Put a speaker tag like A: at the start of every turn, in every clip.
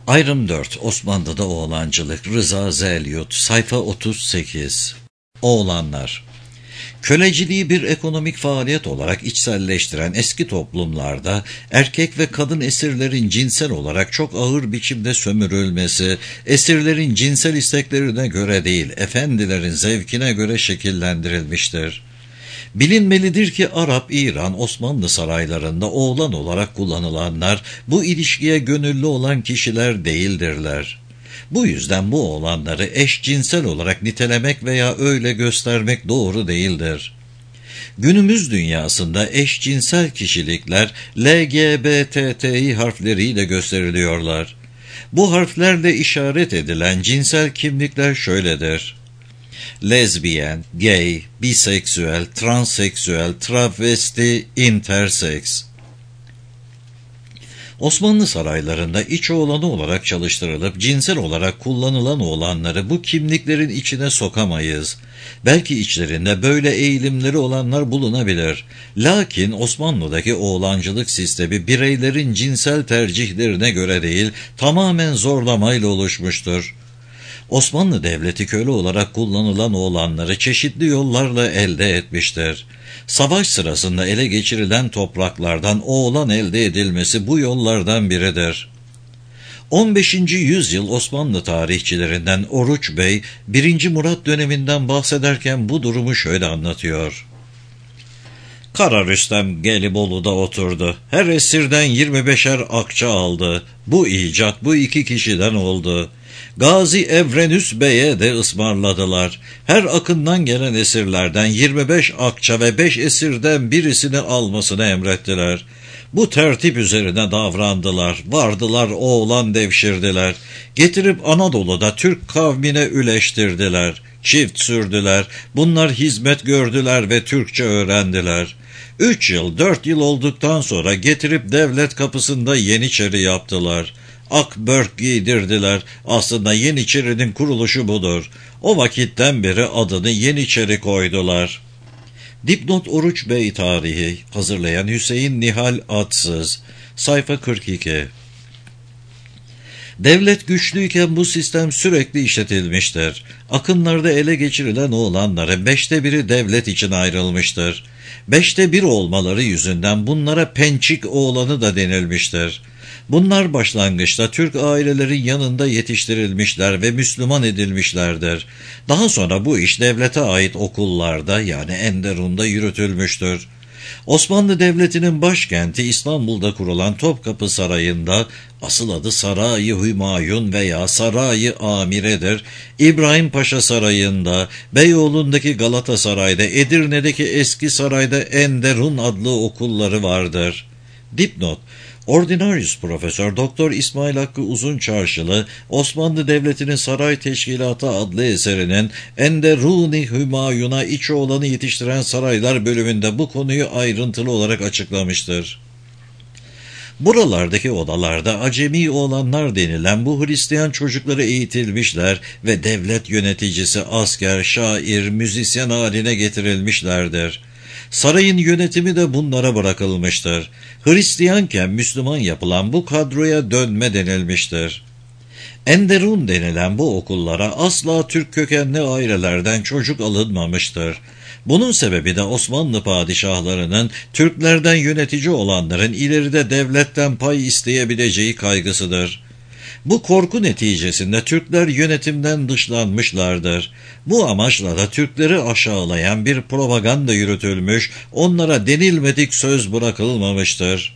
A: Ayrım 4. Osmanlı'da oğlancılık. Rıza Zelyut. Sayfa 38. Oğlanlar. Köleciliği bir ekonomik faaliyet olarak içselleştiren eski toplumlarda erkek ve kadın esirlerin cinsel olarak çok ağır biçimde sömürülmesi, esirlerin cinsel isteklerine göre değil, efendilerin zevkine göre şekillendirilmiştir. Bilinmelidir ki Arap, İran, Osmanlı saraylarında oğlan olarak kullanılanlar bu ilişkiye gönüllü olan kişiler değildirler. Bu yüzden bu oğlanları eşcinsel olarak nitelemek veya öyle göstermek doğru değildir. Günümüz dünyasında eşcinsel kişilikler LGBTİ harfleriyle gösteriliyorlar. Bu harflerle işaret edilen cinsel kimlikler şöyledir: lezbiyen, gay, biseksüel, transseksüel, travesti, interseks. Osmanlı saraylarında iç oğlanı olarak çalıştırılıp cinsel olarak kullanılan oğlanları bu kimliklerin içine sokamayız. Belki içlerinde böyle eğilimleri olanlar bulunabilir. Lakin Osmanlı'daki oğlancılık sistemi bireylerin cinsel tercihlerine göre değil, tamamen zorlamayla oluşmuştur. Osmanlı Devleti köle olarak kullanılan oğlanları çeşitli yollarla elde etmiştir. Savaş sırasında ele geçirilen topraklardan oğlan elde edilmesi bu yollardan biridir. 15. yüzyıl Osmanlı tarihçilerinden Oruç Bey, 1. Murat döneminden bahsederken bu durumu şöyle anlatıyor. Kara Rüstem Gelibolu'da oturdu. Her esirden 25'er akça aldı. Bu icat bu iki kişiden oldu. Gazi Evrenüs Bey'e de ısmarladılar. Her akından gelen esirlerden 25 akça ve 5 esirden birisini almasını emrettiler. Bu tertip üzerine davrandılar. Vardılar oğlan devşirdiler. Getirip Anadolu'da Türk kavmine üleştirdiler. Çift sürdüler. Bunlar hizmet gördüler ve Türkçe öğrendiler. 3 yıl 4 yıl olduktan sonra getirip devlet kapısında Yeniçeri yaptılar. Akbörk giydirdiler. Aslında Yeniçeri'nin kuruluşu budur. O vakitten beri adını Yeniçeri koydular. Dipnot Oruç Bey tarihi. Hazırlayan Hüseyin Nihal Atsız. Sayfa 42. Devlet güçlüyken bu sistem sürekli işletilmiştir. Akınlarda ele geçirilen oğlanların 1/5'i devlet için ayrılmıştır. 1/5 olmaları yüzünden bunlara pençik oğlanı da denilmiştir. Bunlar başlangıçta Türk ailelerin yanında yetiştirilmişler ve Müslüman edilmişlerdir. Daha sonra bu iş devlete ait okullarda yani Enderun'da yürütülmüştür. Osmanlı Devleti'nin başkenti İstanbul'da kurulan Topkapı Sarayı'nda, asıl adı Saray-ı Hümayun veya Saray-ı Amire'dir, İbrahim Paşa Sarayı'nda, Beyoğlu'ndaki Galatasaray'da, Edirne'deki Eski Saray'da Enderun adlı okulları vardır. Dipnot: Ordinarius Profesör Doktor İsmail Hakkı Uzunçarşılı, Osmanlı Devleti'nin Saray Teşkilatı adlı eserinin Enderun-i Hümayun'a iç oğlanı yetiştiren saraylar bölümünde bu konuyu ayrıntılı olarak açıklamıştır. Buralardaki odalarda acemi oğlanlar denilen bu Hristiyan çocukları eğitilmişler ve devlet yöneticisi, asker, şair, müzisyen haline getirilmişlerdir. Sarayın yönetimi de bunlara bırakılmıştır. Hristiyanken Müslüman yapılan bu kadroya dönme denilmiştir. Enderun denilen bu okullara asla Türk kökenli ailelerden çocuk alınmamıştır. Bunun sebebi de Osmanlı padişahlarının Türklerden yönetici olanların ileride devletten pay isteyebileceği kaygısıdır. Bu korku neticesinde Türkler yönetimden dışlanmışlardır. Bu amaçla da Türkleri aşağılayan bir propaganda yürütülmüş, onlara denilmedik söz bırakılmamıştır.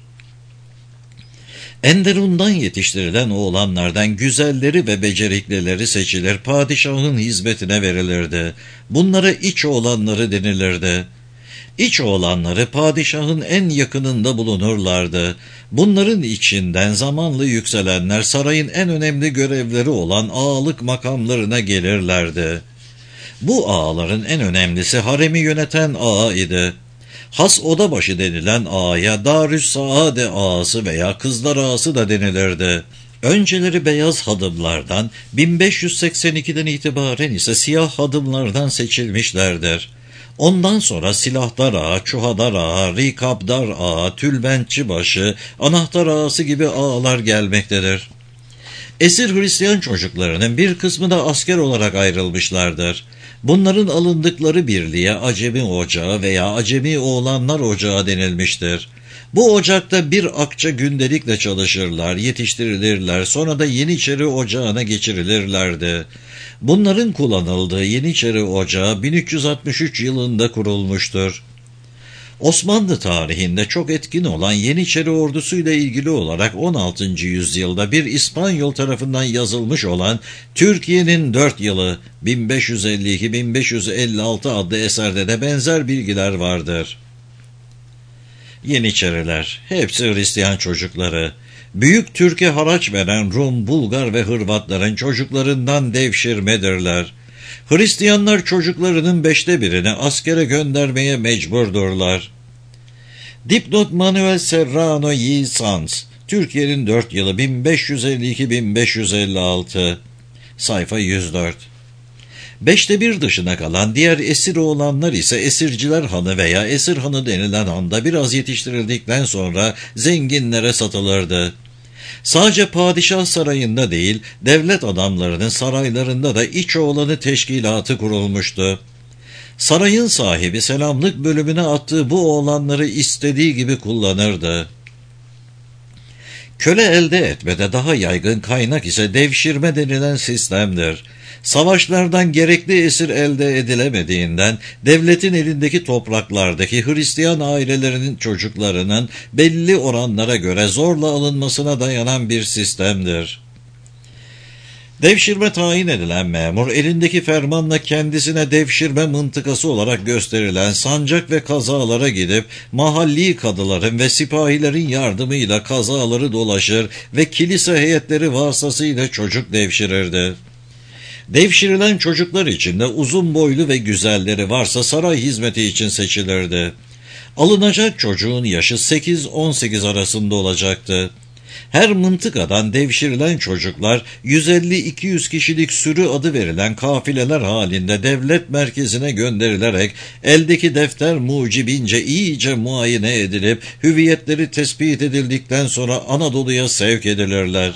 A: Enderun'dan yetiştirilen oğlanlardan güzelleri ve beceriklileri seçilir, padişahın hizmetine verilirdi. Bunlara iç oğlanları denilirdi. İç oğlanları padişahın en yakınında bulunurlardı. Bunların içinden zamanla yükselenler sarayın en önemli görevleri olan ağalık makamlarına gelirlerdi. Bu ağaların en önemlisi haremi yöneten ağa idi. Has odabaşı denilen ağaya Darüssaade ağası veya kızlar ağası da denilirdi. Önceleri beyaz hadımlardan, 1582'den itibaren ise siyah hadımlardan seçilmişlerdir. Ondan sonra silahdar ağa, çuhadar ağa, rikabdar ağa, tülbentçi başı, anahtar ağası gibi ağalar gelmektedir. Esir Hristiyan çocuklarının bir kısmı da asker olarak ayrılmışlardır. Bunların alındıkları birliğe Acemi Ocağı veya Acemi Oğlanlar Ocağı denilmiştir. Bu ocakta bir akça gündelikle çalışırlar, yetiştirilirler, sonra da Yeniçeri Ocağı'na geçirilirlerdi. Bunların kullanıldığı Yeniçeri Ocağı 1363 yılında kurulmuştur. Osmanlı tarihinde çok etkin olan Yeniçeri ordusuyla ilgili olarak 16. yüzyılda bir İspanyol tarafından yazılmış olan Türkiye'nin 4 yılı 1552-1556 adlı eserde de benzer bilgiler vardır. Yeniçeriler, hepsi Hristiyan çocukları. Büyük Türk'e haraç veren Rum, Bulgar ve Hırvatların çocuklarından devşirmedirler. Hristiyanlar çocuklarının 1/5'ini askere göndermeye mecburdurlar. Dipnot Manuel Serrano y Sanz, Türkiye'nin 4 yılı 1552-1556, sayfa 104. 1/5 dışına kalan diğer esir oğlanlar ise esirciler hanı veya esir hanı denilen handa biraz yetiştirildikten sonra zenginlere satılırdı. Sadece padişah sarayında değil, devlet adamlarının saraylarında da İçoğlanı teşkilatı kurulmuştu. Sarayın sahibi selamlık bölümüne attığı bu oğlanları istediği gibi kullanırdı. Köle elde etmede daha yaygın kaynak ise devşirme denilen sistemdir. Savaşlardan gerekli esir elde edilemediğinden devletin elindeki topraklardaki Hristiyan ailelerinin çocuklarının belli oranlara göre zorla alınmasına dayanan bir sistemdir. Devşirme tayin edilen memur, elindeki fermanla kendisine devşirme mıntıkası olarak gösterilen sancak ve kazalara gidip mahalli kadıların ve sipahilerin yardımıyla kazaları dolaşır ve kilise heyetleri vasıtasıyla çocuk devşirirdi. Devşirilen çocuklar içinde uzun boylu ve güzelleri varsa saray hizmeti için seçilirdi. Alınacak çocuğun yaşı 8-18 arasında olacaktı. Her mıntıkadan devşirilen çocuklar 150-200 kişilik sürü adı verilen kafileler halinde devlet merkezine gönderilerek eldeki defter mucibince iyice muayene edilip hüviyetleri tespit edildikten sonra Anadolu'ya sevk edilirler.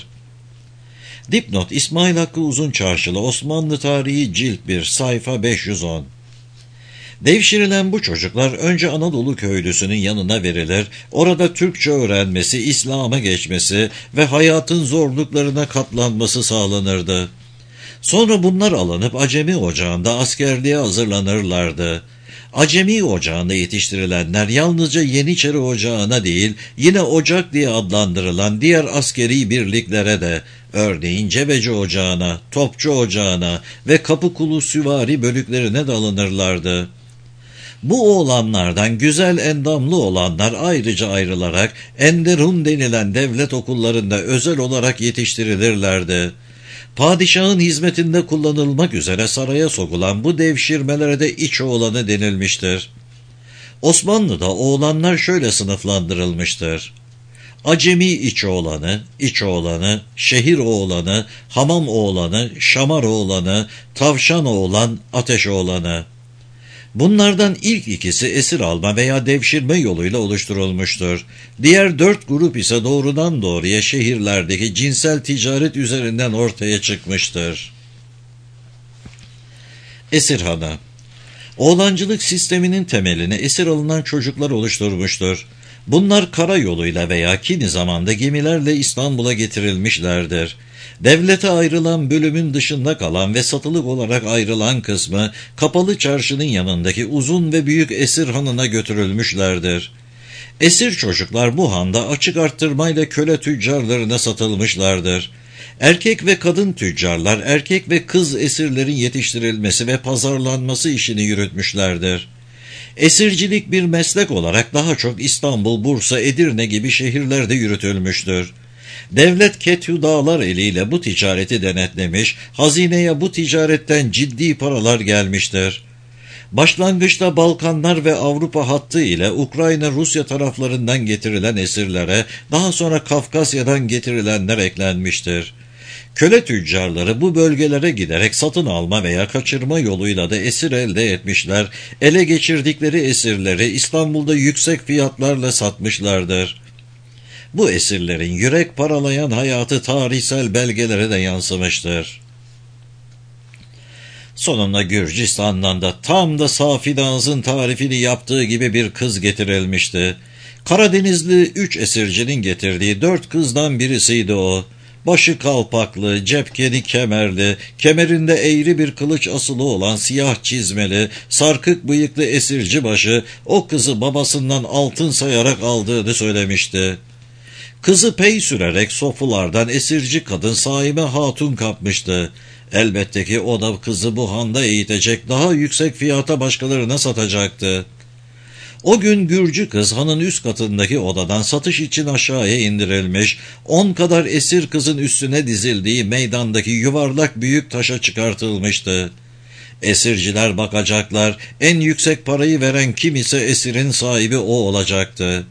A: Dipnot İsmail Hakkı Uzunçarşılı Osmanlı Tarihi Cilt 1 sayfa 510. Devşirilen bu çocuklar önce Anadolu köylüsünün yanına verilir, orada Türkçe öğrenmesi, İslam'a geçmesi ve hayatın zorluklarına katlanması sağlanırdı. Sonra bunlar alınıp Acemi Ocağı'nda askerliğe hazırlanırlardı. Acemi Ocağı'nda yetiştirilenler yalnızca Yeniçeri Ocağı'na değil, yine Ocak diye adlandırılan diğer askeri birliklere de, örneğin Cebeci Ocağı'na, Topçu Ocağı'na ve Kapıkulu Süvari bölüklerine de alınırlardı. Bu oğlanlardan güzel endamlı olanlar ayrıca ayrılarak Enderun denilen devlet okullarında özel olarak yetiştirilirlerdi. Padişahın hizmetinde kullanılmak üzere saraya sokulan bu devşirmelere de İçoğlanı denilmiştir. Osmanlı'da oğlanlar şöyle sınıflandırılmıştır: Acemi İçoğlanı, İçoğlanı, Şehir Oğlanı, Hamam Oğlanı, Şamar Oğlanı, Tavşan Oğlan, Ateş Oğlanı. Bunlardan ilk ikisi esir alma veya devşirme yoluyla oluşturulmuştur. Diğer 4 grup ise doğrudan doğruya şehirlerdeki cinsel ticaret üzerinden ortaya çıkmıştır. Esir hanı, oğlancılık sisteminin temelini esir alınan çocuklar oluşturmuştur. Bunlar karayoluyla veya kimi zamanda gemilerle İstanbul'a getirilmişlerdir. Devlete ayrılan bölümün dışında kalan ve satılık olarak ayrılan kısmı Kapalı Çarşı'nın yanındaki uzun ve büyük esir hanına götürülmüşlerdir. Esir çocuklar bu handa açık arttırmayla köle tüccarlarına satılmışlardır. Erkek ve kadın tüccarlar erkek ve kız esirlerin yetiştirilmesi ve pazarlanması işini yürütmüşlerdir. Esircilik bir meslek olarak daha çok İstanbul, Bursa, Edirne gibi şehirlerde yürütülmüştür. Devlet ketüdağlar eliyle bu ticareti denetlemiş, hazineye bu ticaretten ciddi paralar gelmiştir. Başlangıçta Balkanlar ve Avrupa hattı ile Ukrayna, Rusya taraflarından getirilen esirlere, daha sonra Kafkasya'dan getirilenler eklenmiştir. Köle tüccarları bu bölgelere giderek satın alma veya kaçırma yoluyla da esir elde etmişler, ele geçirdikleri esirleri İstanbul'da yüksek fiyatlarla satmışlardır. Bu esirlerin yürek paralayan hayatı tarihsel belgelere de yansımıştır. Sonunda Gürcistan'dan da tam da Safi Naz'ın tarifini yaptığı gibi bir kız getirilmişti. Karadenizli 3 esircinin getirdiği 4 kızdan birisiydi o. Başı kalpaklı, cepkeni kemerli, kemerinde eğri bir kılıç asılı olan siyah çizmeli, sarkık bıyıklı esirci başı o kızı babasından altın sayarak aldığını söylemişti. Kızı pey sürerek sofulardan esirci kadın Saime Hatun kapmıştı. Elbette ki o da kızı bu handa eğitecek, daha yüksek fiyata başkalarına satacaktı. O gün Gürcü kız hanın üst katındaki odadan satış için aşağıya indirilmiş, 10 kadar esir kızın üstüne dizildiği meydandaki yuvarlak büyük taşa çıkartılmıştı. Esirciler bakacaklar, en yüksek parayı veren kim ise esirin sahibi o olacaktı.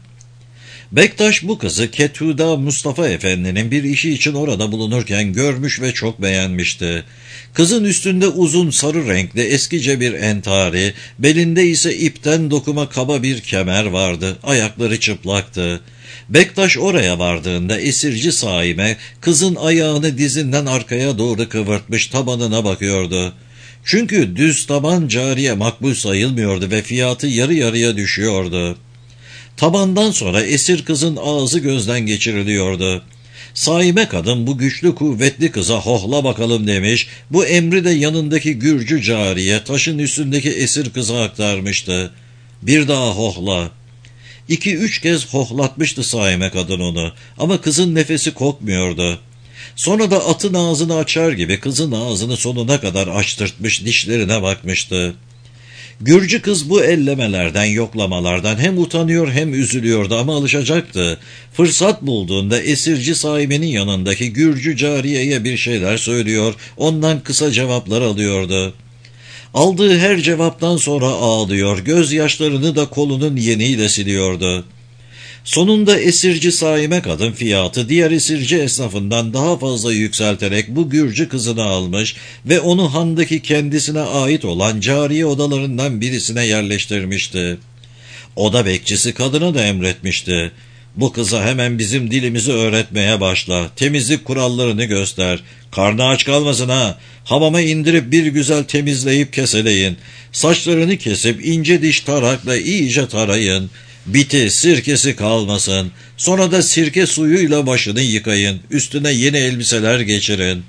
A: Bektaş bu kızı Kethuda Mustafa Efendi'nin bir işi için orada bulunurken görmüş ve çok beğenmişti. Kızın üstünde uzun sarı renkli eskice bir entari, belinde ise ipten dokuma kaba bir kemer vardı, ayakları çıplaktı. Bektaş oraya vardığında esirci Saime kızın ayağını dizinden arkaya doğru kıvırtmış tabanına bakıyordu. Çünkü düz taban cariye makbul sayılmıyordu ve fiyatı yarı yarıya düşüyordu. Tabandan sonra esir kızın ağzı gözden geçiriliyordu. Saime kadın bu güçlü kuvvetli kıza hohla bakalım demiş, bu emri de yanındaki Gürcü cariye taşın üstündeki esir kıza aktarmıştı. Bir daha hohla. 2-3 kez hohlatmıştı Saime kadın onu ama kızın nefesi kokmuyordu. Sonra da atın ağzını açar gibi kızın ağzını sonuna kadar açtırtmış, dişlerine bakmıştı. Gürcü kız bu ellemelerden, yoklamalardan hem utanıyor hem üzülüyordu ama alışacaktı. Fırsat bulduğunda esirci Saime'nin yanındaki Gürcü cariyeye bir şeyler söylüyor, ondan kısa cevaplar alıyordu. Aldığı her cevaptan sonra ağlıyor, gözyaşlarını da kolunun yeniyle siliyordu. Sonunda esirci Saime kadın fiyatı diğer esirci esnafından daha fazla yükselterek bu Gürcü kızını almış ve onu handaki kendisine ait olan cariye odalarından birisine yerleştirmişti. Oda bekçisi kadına da emretmişti. Bu kıza hemen bizim dilimizi öğretmeye başla, temizlik kurallarını göster, karnı aç kalmasın ha, hamama indirip bir güzel temizleyip keseleyin, saçlarını kesip ince diş tarakla iyice tarayın, biti, sirkesi kalmasın. Sonra da sirke suyuyla başını yıkayın. Üstüne yeni elbiseler geçirin.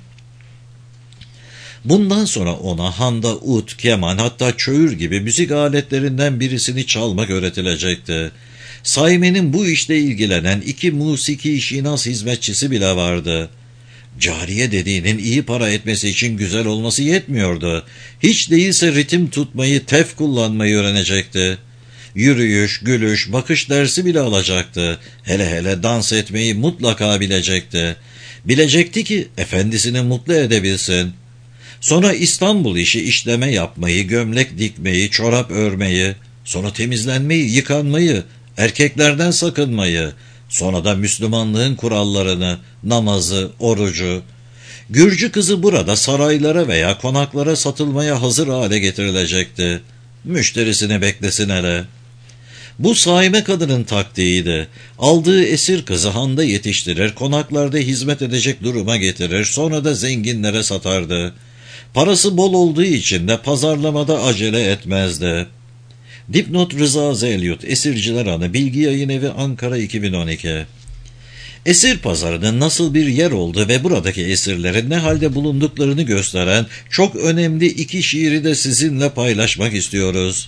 A: Bundan sonra ona handa ut, keman hatta çöğür gibi müzik aletlerinden birisini çalmak öğretilecekti. Saime'nin bu işle ilgilenen 2 musiki şinas hizmetçisi bile vardı. Cariye dediğinin iyi para etmesi için güzel olması yetmiyordu. Hiç değilse ritim tutmayı, tef kullanmayı öğrenecekti. Yürüyüş, gülüş, bakış dersi bile alacaktı. Hele hele dans etmeyi mutlaka bilecekti. Bilecekti ki efendisini mutlu edebilsin. Sonra İstanbul işi işleme yapmayı, gömlek dikmeyi, çorap örmeyi, sonra temizlenmeyi, yıkanmayı, erkeklerden sakınmayı, sonra da Müslümanlığın kurallarını, namazı, orucu. Gürcü kızı burada saraylara veya konaklara satılmaya hazır hale getirilecekti. Müşterisini beklesin hele. Bu Saime kadının taktiğiydi. Aldığı esir kızı handa yetiştirir, konaklarda hizmet edecek duruma getirir, sonra da zenginlere satardı. Parası bol olduğu için de pazarlamada acele etmezdi. Dipnot Rıza Zelyut, Esirciler Anı, Bilgi Yayınevi, Ankara 2012. Esir pazarının nasıl bir yer olduğu ve buradaki esirlerin ne halde bulunduklarını gösteren çok önemli 2 şiiri de sizinle paylaşmak istiyoruz.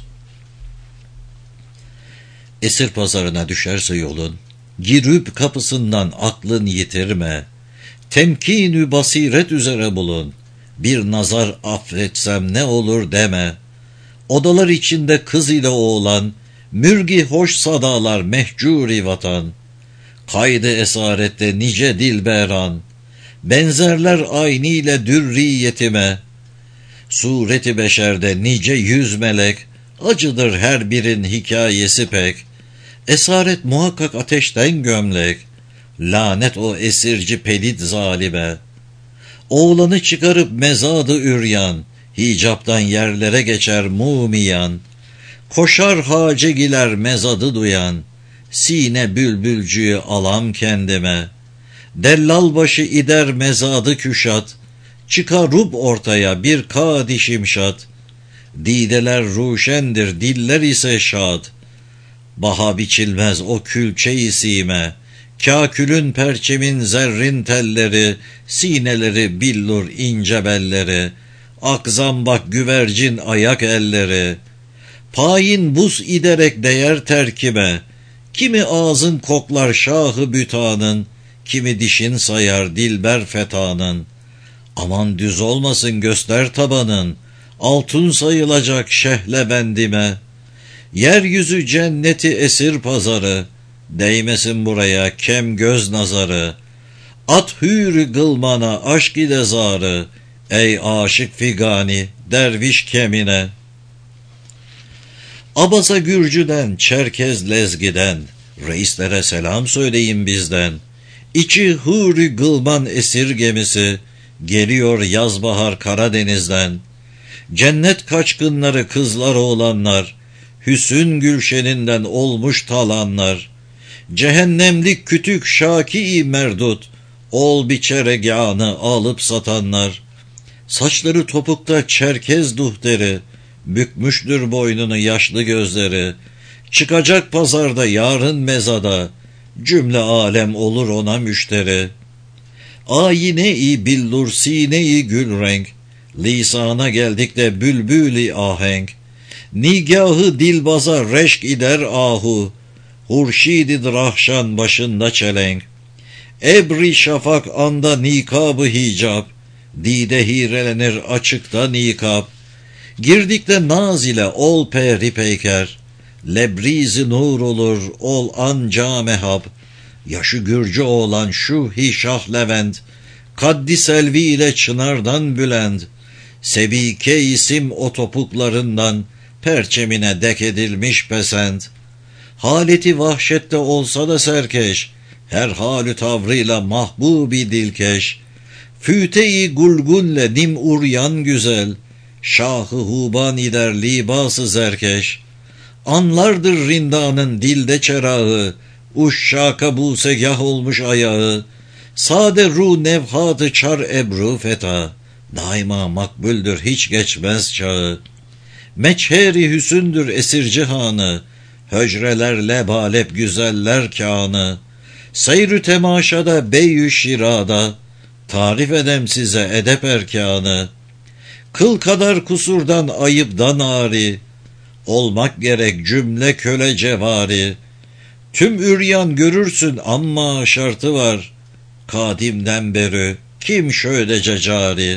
A: Esir pazarına düşerse yolun, girüp kapısından aklın yitirme. Temkinü basiret üzere bulun, bir nazar affetsem ne olur deme. Odalar içinde kız ile oğlan, mürgi hoş sadalar mehcuri vatan. Kaydı esarette nice dilberan, benzerler ayniyle dürriyetime. Sureti beşerde nice yüz melek, acıdır her birin hikayesi pek. Esaret muhakkak ateşten gömlek, lanet o esirci pelit zalime. Oğlanı çıkarıp mezadı üryan, hicaptan yerlere geçer mumiyan. Koşar hacegiler mezadı duyan, sine bülbülcüğü alam kendime. Dellal başı ider mezadı küşat, çıkarub ortaya bir kadi şimşat. Dideler ruşendir, diller ise şad. Baha biçilmez o külçe-i sime, kâkülün perçemin zerrin telleri, sineleri billur ince belleri, akzambak güvercin ayak elleri. Payin buz iderek değer terkime, kimi ağzın koklar şahı bütanın, kimi dişin sayar dilber fetanın. Aman düz olmasın göster tabanın, altın sayılacak şehle bendime. Yeryüzü cenneti esir pazarı, değmesin buraya kem göz nazarı. At hürü gılmana aşk ile zarı, ey aşık figani derviş kemine. Abaza Gürcü'den, Çerkez Lezgi'den, reislere selam söyleyin bizden. İçi huri gılman esir gemisi, geliyor yaz bahar Karadeniz'den. Cennet kaçkınları kızlar oğlanlar, hüsün gülşeninden olmuş talanlar. Cehennemlik kütük şaki-i merdut, ol biçeregânı alıp satanlar. Saçları topukta Çerkez duhteri, bükmüştür boynunu yaşlı gözleri. Çıkacak pazarda yarın mezada, cümle alem olur ona müşteri. Ayine-i billur sine-i gül renk, lisana geldik de bülbül-i ahenk. Nigahı dilbaza reşk ider ahu, hurşid-i rahşan başında çelenk. Ebri şafak anda nikab-ı hicab, dide hirelenir açıkta nikab. Girdikte naz ile ol peri peyker, lebriz-i nur olur ol anca mehab. Yaşı Gürcü oğlan şu hişah Levent, kaddi selvi ile çınardan bülend. Sebike isim o topuklarından, perçemine dek edilmiş pesent. Haleti vahşette olsa da serkeş, her halü tavrıyla mahbubi dilkeş. Füte-i gulgunle nim uryan güzel, şahı huban ider libası zerkeş. Anlardır rindanın dilde çerağı, uşşaka busegah olmuş ayağı. Sade ru nevhatı çar ebru feta, daima makbuldür hiç geçmez çağı. Meçheri hüsündür esir cihanı, höcreler lebalep güzeller kânı. Seyrü temaşada beyyü şirada, tarif edem size edep erkanı. Kıl kadar kusurdan ayıptan ari, olmak gerek cümle köle cevari. Tüm üryan görürsün amma şartı var, kadimden beri kim şöylece cari.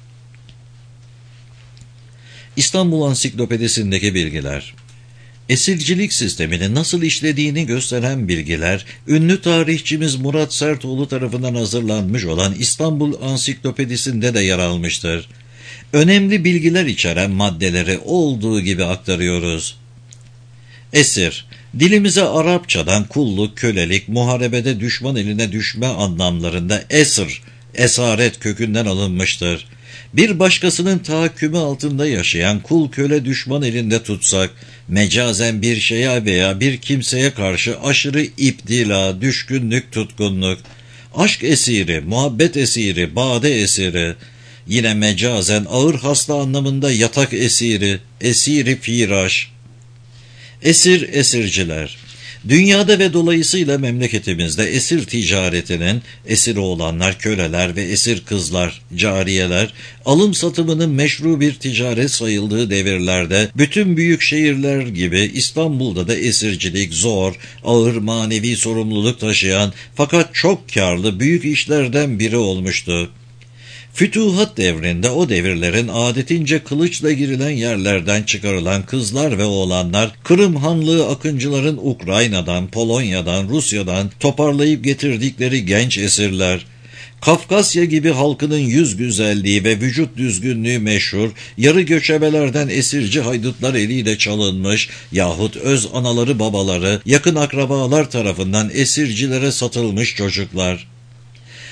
A: İstanbul Ansiklopedisindeki bilgiler. Esircilik sisteminin nasıl işlediğini gösteren bilgiler, ünlü tarihçimiz Murat Sertoğlu tarafından hazırlanmış olan İstanbul Ansiklopedisinde de yer almıştır. Önemli bilgiler içeren maddeleri olduğu gibi aktarıyoruz. Esir, dilimize Arapçadan kulluk, kölelik, muharebede düşman eline düşme anlamlarında esir, esaret kökünden alınmıştır. Bir başkasının tahakkümü altında yaşayan kul köle düşman elinde tutsak, mecazen bir şeye veya bir kimseye karşı aşırı iptila, düşkünlük, tutkunluk, aşk esiri, muhabbet esiri, bade esiri, yine mecazen ağır hasta anlamında yatak esiri, esiri firaş. Esir, esirciler. Dünyada ve dolayısıyla memleketimizde esir ticaretinin, esir oğlanlar, köleler ve esir kızlar, cariyeler, alım satımının meşru bir ticaret sayıldığı devirlerde, bütün büyük şehirler gibi İstanbul'da da esircilik zor, ağır manevi sorumluluk taşıyan fakat çok karlı büyük işlerden biri olmuştu. Fütuhat devrinde o devirlerin adetince kılıçla girilen yerlerden çıkarılan kızlar ve oğlanlar, Kırım Hanlığı akıncıların Ukrayna'dan, Polonya'dan, Rusya'dan toparlayıp getirdikleri genç esirler. Kafkasya gibi halkının yüz güzelliği ve vücut düzgünlüğü meşhur, yarı göçebelerden esirci haydutlar eliyle çalınmış yahut öz anaları babaları, yakın akrabalar tarafından esircilere satılmış çocuklar.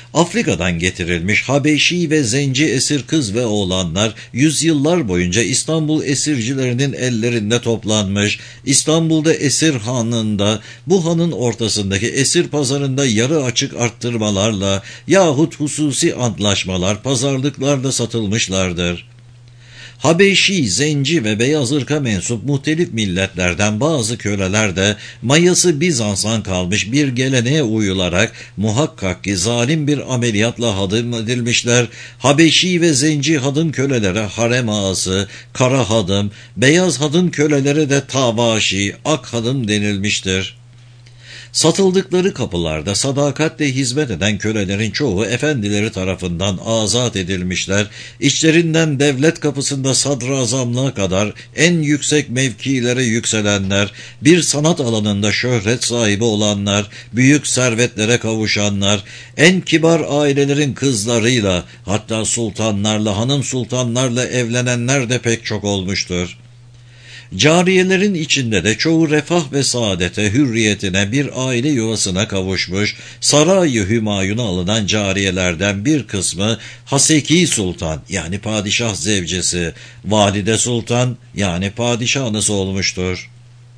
A: Afrika'dan getirilmiş Habeşi ve Zenci esir kız ve oğlanlar yüzyıllar boyunca İstanbul esircilerinin ellerinde toplanmış, İstanbul'da esir hanında, bu hanın ortasındaki esir pazarında yarı açık arttırmalarla yahut hususi antlaşmalar, pazarlıklarda satılmışlardır. Habeşi, Zenci ve beyaz ırka mensup muhtelif milletlerden bazı köleler de mayası Bizans'tan kalmış bir geleneğe uyularak muhakkak ki zalim bir ameliyatla hadım edilmişler. Habeşi ve Zenci hadın kölelere harem ağası, kara hadım, beyaz hadın kölelere de tavaşi, ak hadım denilmiştir. Satıldıkları kapılarda sadakatle hizmet eden kölelerin çoğu efendileri tarafından azat edilmişler, içlerinden devlet kapısında sadrazamlığa kadar en yüksek mevkilere yükselenler, bir sanat alanında şöhret sahibi olanlar, büyük servetlere kavuşanlar, en kibar ailelerin kızlarıyla, hatta sultanlarla, hanım sultanlarla evlenenler de pek çok olmuştur. Cariyelerin içinde de çoğu refah ve saadete, hürriyetine, bir aile yuvasına kavuşmuş, Saray-ı Hümayun'a alınan cariyelerden bir kısmı Haseki Sultan yani padişah zevcesi, Valide Sultan yani padişah anası olmuştur.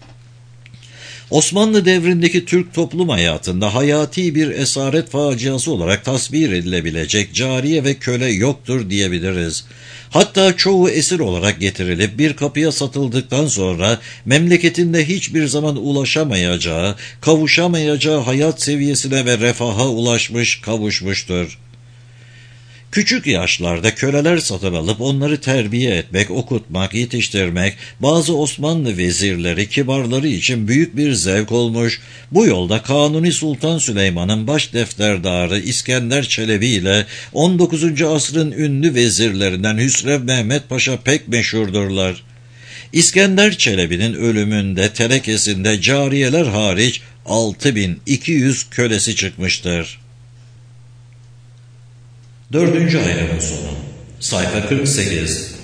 A: Osmanlı devrindeki Türk toplum hayatında hayati bir esaret faciası olarak tasvir edilebilecek cariye ve köle yoktur diyebiliriz. Hatta çoğu esir olarak getirilip bir kapıya satıldıktan sonra memleketinde hiçbir zaman ulaşamayacağı, kavuşamayacağı hayat seviyesine ve refaha ulaşmış, kavuşmuştur. Küçük yaşlarda köleler satın alıp onları terbiye etmek, okutmak, yetiştirmek bazı Osmanlı vezirleri, kibarları için büyük bir zevk olmuş. Bu yolda Kanuni Sultan Süleyman'ın baş defterdarı İskender Çelebi ile 19. asrın ünlü vezirlerinden Hüsrev Mehmet Paşa pek meşhurdurlar. İskender Çelebi'nin ölümünde terekesinde cariyeler hariç 6200 kölesi çıkmıştır. 4. ayrımın sonu. Sayfa 48.